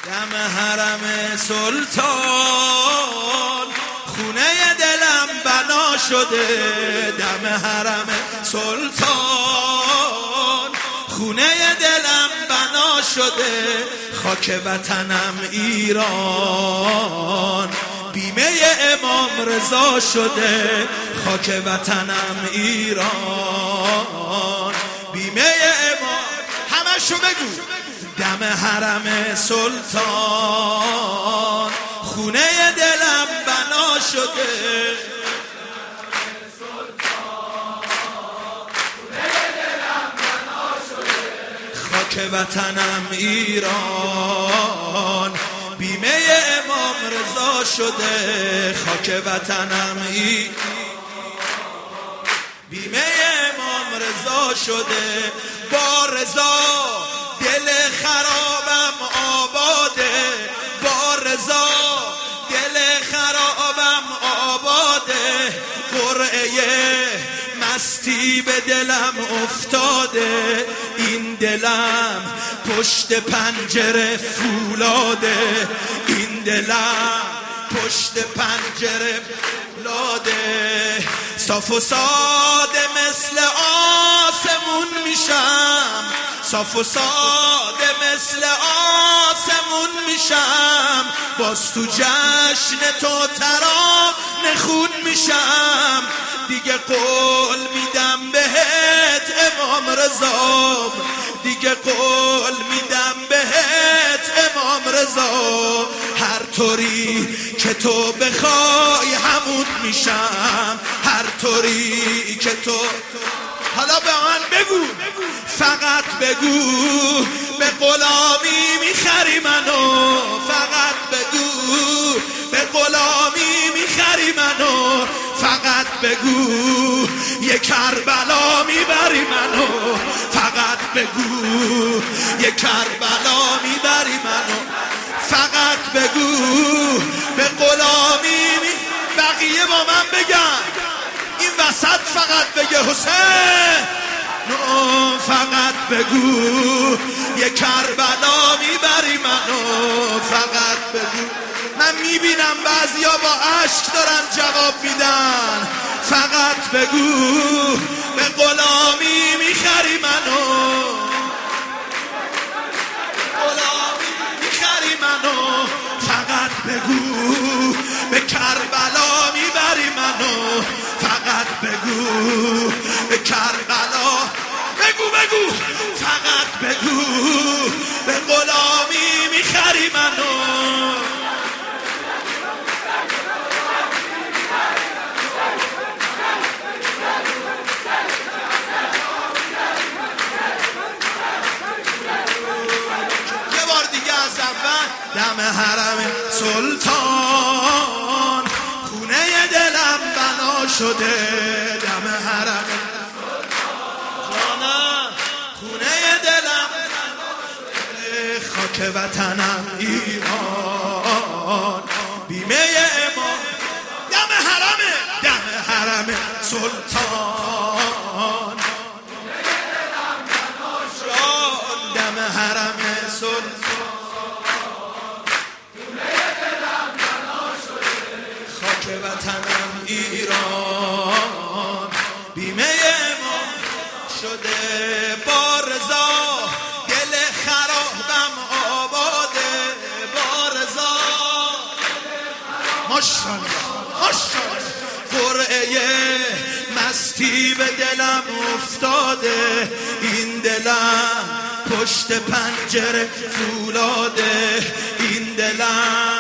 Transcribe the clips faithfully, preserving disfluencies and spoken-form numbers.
دم حرم سلطان خونه دلم بنا شده، دم حرم سلطان خونه دلم بنا شده، خاک وطنم ایران بیمه امام رضا شده، خاک وطنم ایران بیمه امام. همشو بگو. دم حرم سلطان خونه دلم بنا شده، خاک وطنم ایران بیمه امام رضا شده، خاک وطنم ایران بیمه امام رضا شده. با رضا دل خرابم آباده، با رضا دل خرابم آباده، قرعه مستی به دلم افتاده، این دلم پشت پنجره فولاده، این دلم پشت پنجره فولاده. صاف و ساده مثل آسمون میشم، صاف و ساده مثل آسمون میشم، باز تو جشن تو ترانه خون میشم، دیگه قول میدم بهت امام رضا، دیگه قول میدم بهت امام رضا، هر طوری که تو بخوای همون میشم، هر طوری که تو. حالا به من بگو، فقط بگو به غلامی میخری منو، فقط بگو به غلامی میخری منو، فقط بگو یه کربلا میبری منو، فقط بگو یه کربلا میبری منو، فقط بگو به غلامی می. بقیه با من بگن، این وسط فقط بگه حسین. نو فقط بگو یه کربلا میبری منو، فقط بگو. من میبینم بعضیا با عشق دارن جواب میدن، فقط بگو به غلامی میخری منو، غلامی میخری منو، فقط بگو به کربلا میبری منو، فقط بگو به کربلا. بگو بگو فقط بگو به غلامی میخری منو. یه بار دیگه از اول. دم حرم سلطان خونه دلم بنا شده، دم حرم سلطان خونه دلم بنا شده، خاک وطنم ایران بیمه امام. دم حرم، دم حرم سلطان دم حرم سلطان خاک وطنم ایران بیمه امام شده. با رضا دل خرابم آباده، با رضا ماشاءالله ماشاءالله، قرعه مستی به دلم افتاده، این دلم پشت پنجره فولاده، این دلم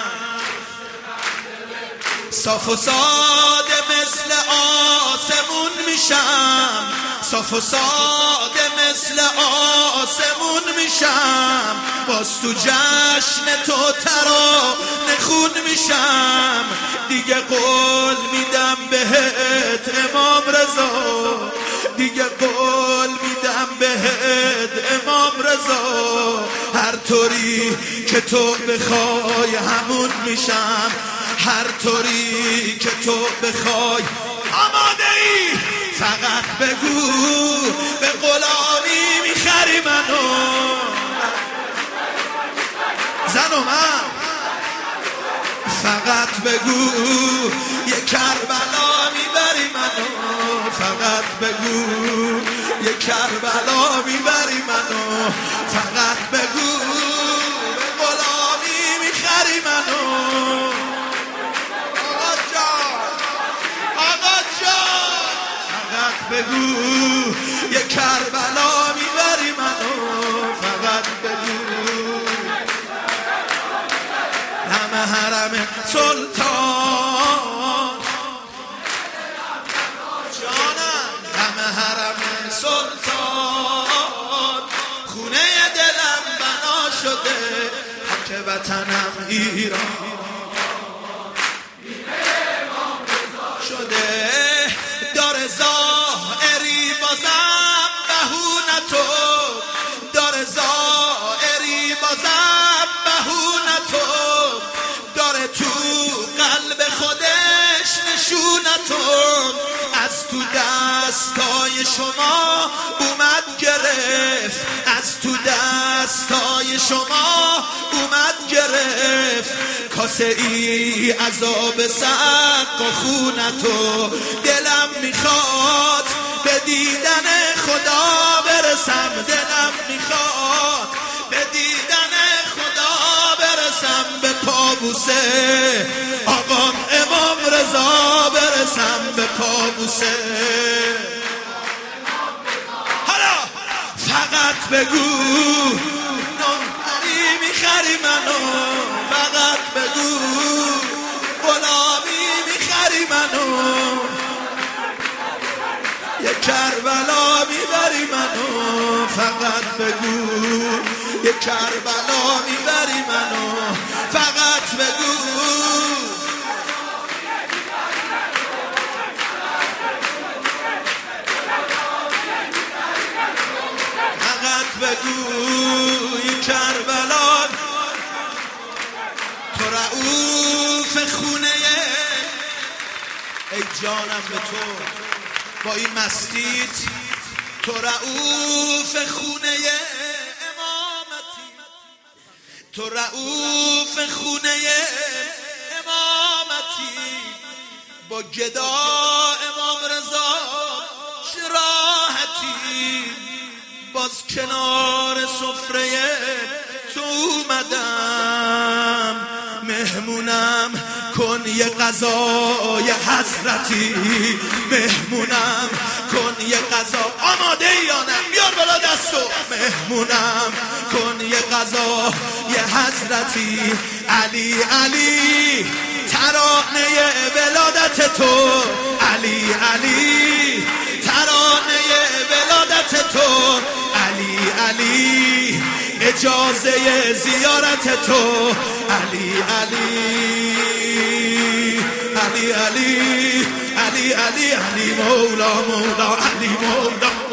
صاف و ساده مثل آسمون میشم، صاف و ساده مثل آسمون میشم، باز تو جشن تو ترانه خون میشم، دیگه قول میدم بهت امام رضا، دیگه قول میدم بهت امام رضا، هر طوری که تو بخوای همون میشم، هر طوری که تو بخوای. آماده ای؟ فقط بگو به غلامی میخری منو، زن و من فقط بگو یه کربلا میبری منو، فقط بگو یه کربلا میبری منو، فقط بگو به غلامی میخری منو. آقا جان آقا جان فقط بگو یه کربلا میبری منو، فقط بگو همه حرم سلطان جانم، همه حرم سلطان خونه دلم بنا شده، خاک وطنم ایران شده. داره ظاهری بازم بهونتو، داره ظاهری بازم بهونتو، داره تو قلب خودش نشونتو، از تو دستای شما اومد گرفت، از تو دستای شما اومد گرفت، کاسه ای عذاب سق و خونتو. دلم میخواد به دیدن خدا برسم، دلم میخواد به دیدن خدا برسم، به پابوسه آقا امام رضا برسم، به پابوسه. حالا فقط بگو نوحری میخری منو، فقط بگو غلامی میخری منو، یه کربلا میبری منو، فقط بگو یه کربلا میبری منو، فقط بگو فقط بگو یه کربلا. تو رؤوف خونه ای جانم به تو با این مستیت، تو رؤوف خونه امامتی، تو رؤوف خونه امامتی، با گدا امام رضا شراحتی، باز کنار سفره تو اومدم، مهمونم کن یه غذای حضرتی، مهمونم کن یه غذا. آماده یا نه؟ بیار بالا دستو. مهمونم کن یه غذا یه حضرتی، علی علی ترانه ولادت تو، علی علی ترانه ولادت تو، علی علی اجازه زیارت تو، علی علی علی علی علی علی علی مولا مولا علی مولا.